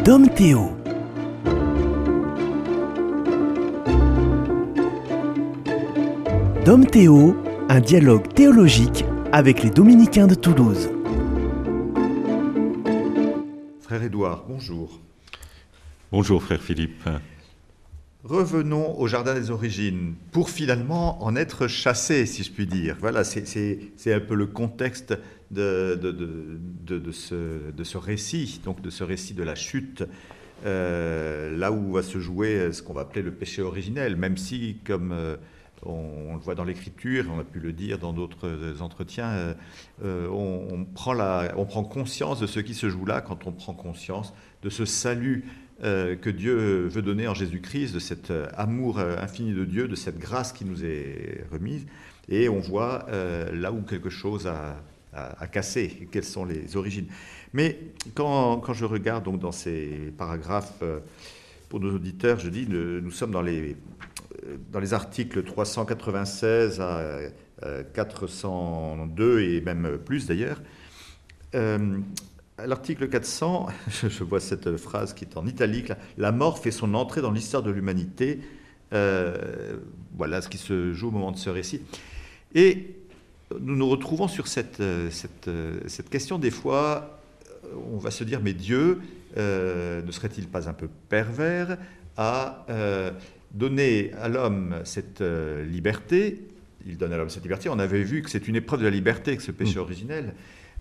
Dom Théo. Dom Théo, un dialogue théologique avec les Dominicains de Toulouse. Frère Édouard, bonjour. Bonjour frère Philippe. Revenons au Jardin des Origines, pour finalement en être chassés, si je puis dire. Voilà, c'est un peu le contexte de ce récit, donc de ce récit de la chute, là où va se jouer ce qu'on va appeler le péché originel, même si, comme on le voit dans l'Écriture, on a pu le dire dans d'autres entretiens, on prend conscience de ce qui se joue là quand on prend conscience de ce salut que Dieu veut donner en Jésus-Christ, de cet amour infini de Dieu, de cette grâce qui nous est remise. Et on voit là où quelque chose a cassé, quelles sont les origines. Mais quand je regarde donc dans ces paragraphes, pour nos auditeurs, je dis, nous sommes dans les articles 396 à 402 et même plus d'ailleurs. À l'article 400, je vois cette phrase qui est en italique, là, « La mort fait son entrée dans l'histoire de l'humanité ». Voilà ce qui se joue au moment de ce récit. Et nous nous retrouvons sur cette question, des fois, on va se dire, mais Dieu, ne serait-il pas un peu pervers à donner à l'homme cette liberté? Il donne à l'homme cette liberté. On avait vu que c'est une épreuve de la liberté, que ce péché originel.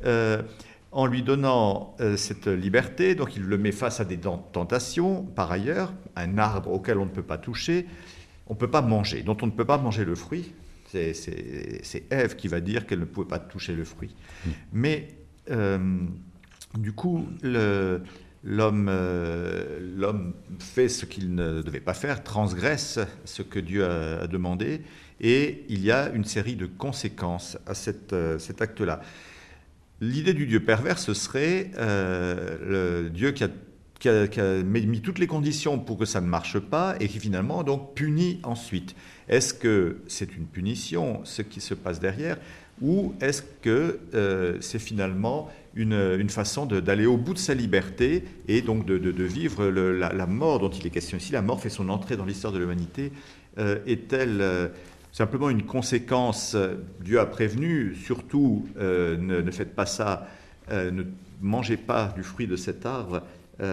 En lui donnant cette liberté, donc il le met face à des tentations, par ailleurs, un arbre auquel on ne peut pas toucher, on ne peut pas manger, dont on ne peut pas manger le fruit. C'est Ève qui va dire qu'elle ne pouvait pas toucher le fruit. Mais du coup, l'homme fait ce qu'il ne devait pas faire, transgresse ce que Dieu a demandé, et il y a une série de conséquences à cet acte-là. L'idée du Dieu pervers, ce serait le Dieu qui a mis toutes les conditions pour que ça ne marche pas et qui finalement donc punit ensuite. Est-ce que c'est une punition, ce qui se passe derrière, ou est-ce que c'est finalement une façon d'aller au bout de sa liberté et donc de vivre la mort dont il est question ici? La mort fait son entrée dans l'histoire de l'humanité. Est-elle simplement une conséquence? Dieu a prévenu, surtout ne faites pas ça, ne mangez pas du fruit de cet arbre,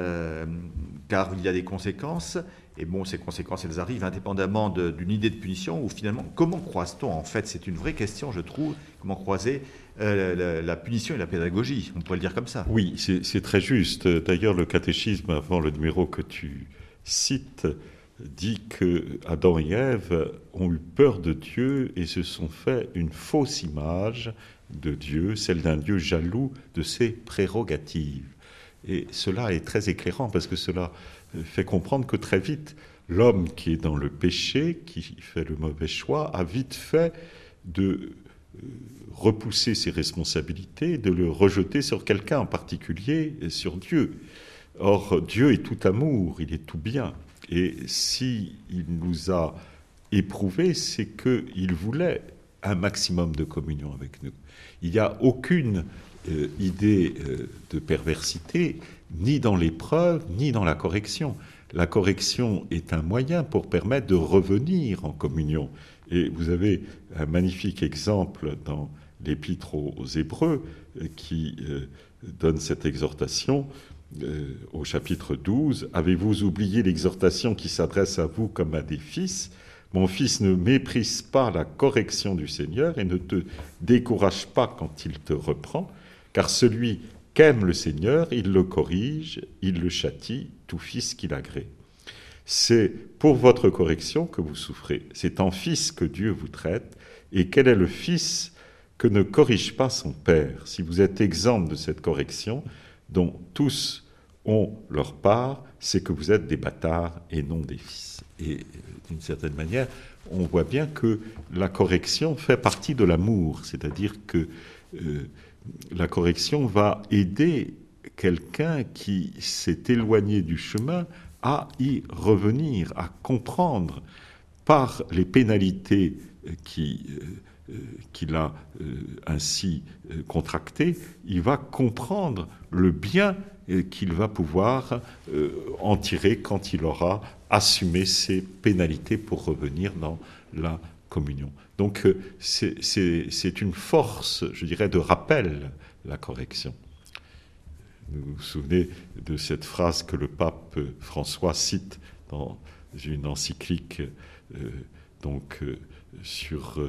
car il y a des conséquences. Et bon, ces conséquences, elles arrivent indépendamment d'une idée de punition, ou finalement, comment croise-t-on en fait? C'est une vraie question, je trouve, comment croiser la punition et la pédagogie, on pourrait le dire comme ça. Oui, c'est très juste. D'ailleurs, le catéchisme, avant le numéro que tu cites, dit que Adam et Ève ont eu peur de Dieu et se sont fait une fausse image de Dieu, celle d'un Dieu jaloux de ses prérogatives. Et cela est très éclairant parce que cela fait comprendre que très vite, l'homme qui est dans le péché, qui fait le mauvais choix, a vite fait de repousser ses responsabilités, de le rejeter sur quelqu'un en particulier, sur Dieu. Or, Dieu est tout amour, il est tout bien. Et s'il nous a éprouvés, c'est qu'il voulait un maximum de communion avec nous. Il n'y a aucune idée de perversité, ni dans l'épreuve, ni dans la correction. La correction est un moyen pour permettre de revenir en communion. Et vous avez un magnifique exemple dans l'Épître aux Hébreux qui donne cette exhortation. Au chapitre 12, « Avez-vous oublié l'exhortation qui s'adresse à vous comme à des fils ? Mon fils, ne méprise pas la correction du Seigneur et ne te décourage pas quand il te reprend, car celui qu'aime le Seigneur, il le corrige, il le châtie, tout fils qu'il agrée. C'est pour votre correction que vous souffrez. C'est en fils que Dieu vous traite. Et quel est le fils que ne corrige pas son père? Si vous êtes exempt de cette correction, dont tous ont leur part, c'est que vous êtes des bâtards et non des fils. » Et d'une certaine manière, on voit bien que la correction fait partie de l'amour, c'est-à-dire que la correction va aider quelqu'un qui s'est éloigné du chemin à y revenir, à comprendre par les pénalités qui qu'il a ainsi contracté, il va comprendre le bien qu'il va pouvoir en tirer quand il aura assumé ses pénalités pour revenir dans la communion. Donc c'est une force, je dirais, de rappel, la correction. Vous vous souvenez de cette phrase que le pape François cite dans une encyclique sur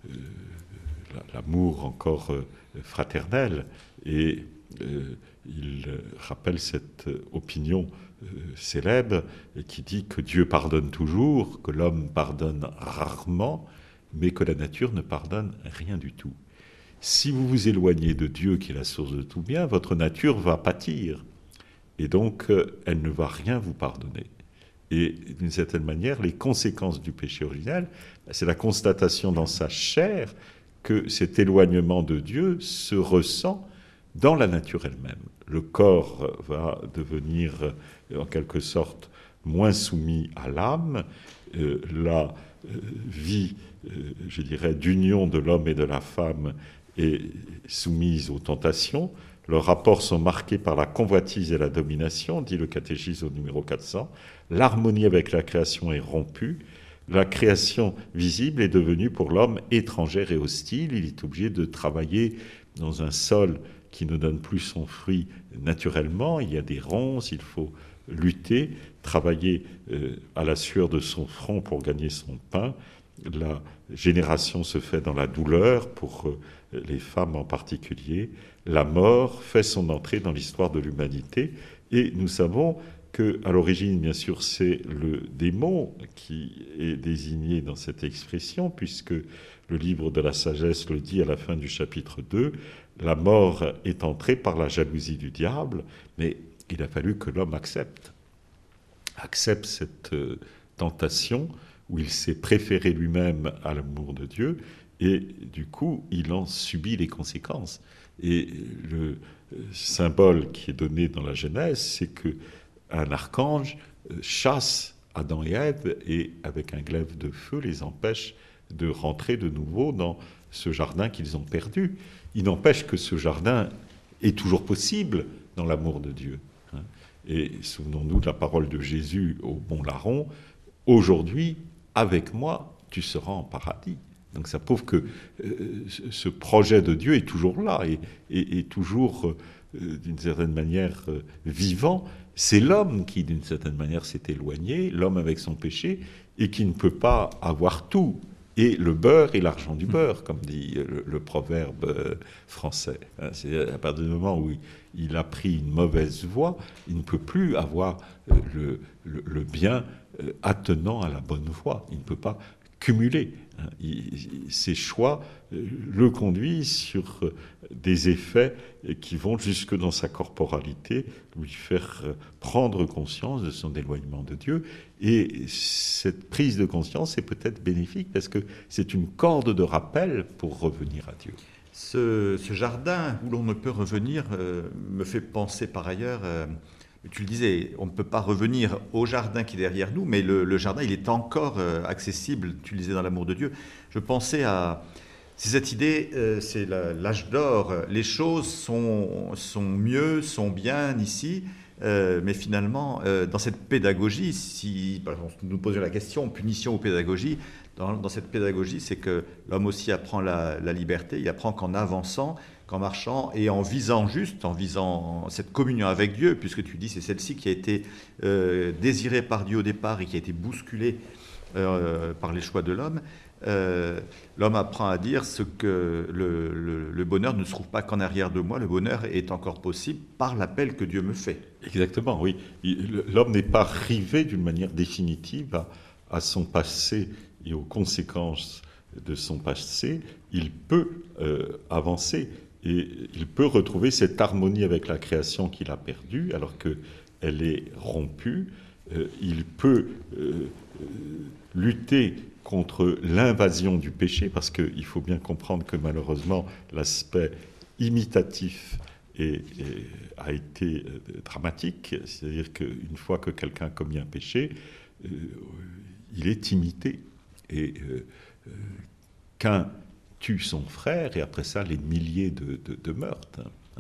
l'amour encore fraternel, et il rappelle cette opinion célèbre qui dit que Dieu pardonne toujours, que l'homme pardonne rarement, mais que la nature ne pardonne rien du tout. Si vous vous éloignez de Dieu, qui est la source de tout bien, votre nature va pâtir, et donc elle ne va rien vous pardonner. Et d'une certaine manière, les conséquences du péché originel, c'est la constatation dans sa chair que cet éloignement de Dieu se ressent dans la nature elle-même. Le corps va devenir en quelque sorte moins soumis à l'âme, la vie, je dirais, d'union de l'homme et de la femme est soumise aux tentations. Leurs rapports sont marqués par la convoitise et la domination, dit le catéchisme au numéro 400. L'harmonie avec la création est rompue. La création visible est devenue pour l'homme étrangère et hostile. Il est obligé de travailler dans un sol qui ne donne plus son fruit naturellement. Il y a des ronces, il faut lutter, travailler à la sueur de son front pour gagner son pain. La génération se fait dans la douleur, pour les femmes en particulier. La mort fait son entrée dans l'histoire de l'humanité. Et nous savons qu'à l'origine, bien sûr, c'est le démon qui est désigné dans cette expression, puisque le livre de la sagesse le dit à la fin du chapitre 2, la mort est entrée par la jalousie du diable, mais il a fallu que l'homme accepte cette tentation où il s'est préféré lui-même à l'amour de Dieu, et du coup, il en subit les conséquences. Et le symbole qui est donné dans la Genèse, c'est qu'un archange chasse Adam et Ève, et avec un glaive de feu les empêche de rentrer de nouveau dans ce jardin qu'ils ont perdu. Il n'empêche que ce jardin est toujours possible dans l'amour de Dieu. Et souvenons-nous de la parole de Jésus au bon larron, « Aujourd'hui, avec moi, tu seras en paradis ». Donc ça prouve que ce projet de Dieu est toujours là, et toujours, d'une certaine manière, vivant. C'est l'homme qui, d'une certaine manière, s'est éloigné, l'homme avec son péché, et qui ne peut pas avoir tout. Et le beurre et l'argent du beurre, comme dit le proverbe français. C'est à partir du moment où il a pris une mauvaise voie, il ne peut plus avoir le bien attenant à la bonne voie. Il ne peut pas cumuler. Ses choix le conduisent sur des effets qui vont jusque dans sa corporalité, lui faire prendre conscience de son éloignement de Dieu. Et cette prise de conscience est peut-être bénéfique parce que c'est une corde de rappel pour revenir à Dieu. Ce jardin où l'on ne peut revenir me fait penser par ailleurs, tu le disais, on ne peut pas revenir au jardin qui est derrière nous, mais le jardin, il est encore accessible, tu le disais, dans l'amour de Dieu. Je pensais à cette idée, c'est l'âge d'or, les choses sont mieux, sont bien ici, mais finalement, dans cette pédagogie, si par exemple, nous posions la question, punition ou pédagogie, dans cette pédagogie, c'est que l'homme aussi apprend la liberté, il apprend qu'en avançant, qu'en marchant et en visant juste, en visant cette communion avec Dieu, puisque tu dis c'est celle-ci qui a été désirée par Dieu au départ et qui a été bousculée par les choix de l'homme, l'homme apprend à dire ce que le bonheur ne se trouve pas qu'en arrière de moi, le bonheur est encore possible par l'appel que Dieu me fait. Exactement, oui. L'homme n'est pas rivé d'une manière définitive à son passé et aux conséquences de son passé. Il peut avancer et il peut retrouver cette harmonie avec la création qu'il a perdue alors qu'elle est rompue. Il peut lutter contre l'invasion du péché, parce qu'il faut bien comprendre que malheureusement l'aspect imitatif a été dramatique, c'est-à-dire qu'une fois que quelqu'un a commis un péché, il est imité. Et qu'un tue son frère, et après ça, les milliers de meurtres.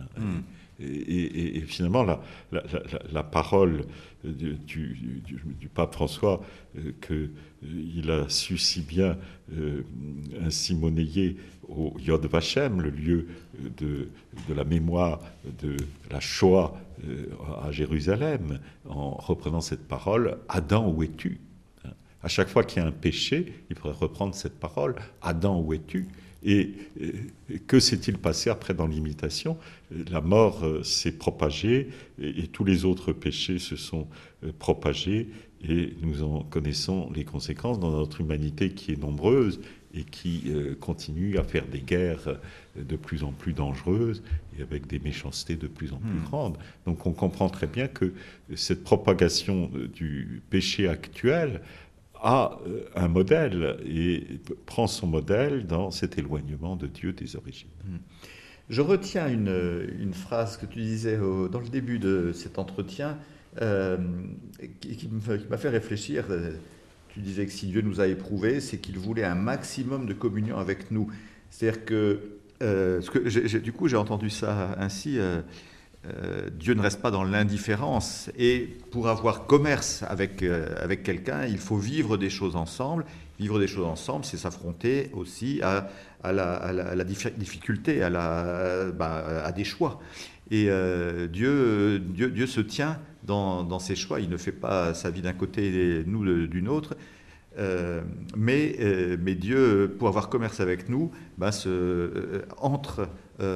Et finalement, la parole du pape François, qu'il a su si bien ainsi monnayer au Yad Vashem, le lieu de la mémoire de la Shoah à Jérusalem, en reprenant cette parole, « Adam, où es-tu » À chaque fois qu'il y a un péché, il faudrait reprendre cette parole, « Adam, où es-tu » Et que s'est-il passé après dans l'imitation? La mort s'est propagée et tous les autres péchés se sont propagés, et nous en connaissons les conséquences dans notre humanité qui est nombreuse et qui continue à faire des guerres de plus en plus dangereuses et avec des méchancetés de plus en plus grandes. Donc on comprend très bien que cette propagation du péché actuel a un modèle et prend son modèle dans cet éloignement de Dieu des origines. Je retiens une phrase que tu disais dans le début de cet entretien qui m'a fait réfléchir. Tu disais que si Dieu nous a éprouvés, c'est qu'il voulait un maximum de communion avec nous. C'est-à-dire que, du coup, j'ai entendu ça ainsi. Dieu ne reste pas dans l'indifférence, et pour avoir commerce avec quelqu'un, il faut vivre des choses ensemble. Vivre des choses ensemble, c'est s'affronter aussi à la difficulté, à des choix. Et Dieu se tient dans ses choix. Il ne fait pas sa vie d'un côté et nous d'une autre. Mais Dieu, pour avoir commerce avec nous, entre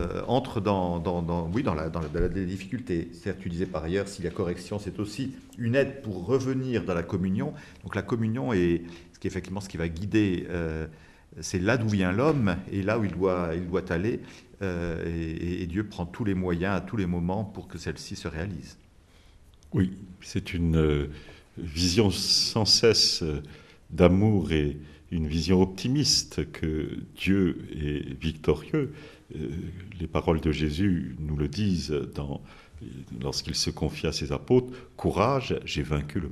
dans la difficulté. C'est-à-dire, tu disais par ailleurs, si la correction, c'est aussi une aide pour revenir dans la communion. Donc la communion est effectivement ce qui va guider, c'est là d'où vient l'homme et là où il doit aller. Et Dieu prend tous les moyens à tous les moments pour que celle-ci se réalise. Oui, c'est une vision sans cesse d'amour et une vision optimiste que Dieu est victorieux. Les paroles de Jésus nous le disent lorsqu'il se confie à ses apôtres, « Courage, j'ai vaincu le monde ».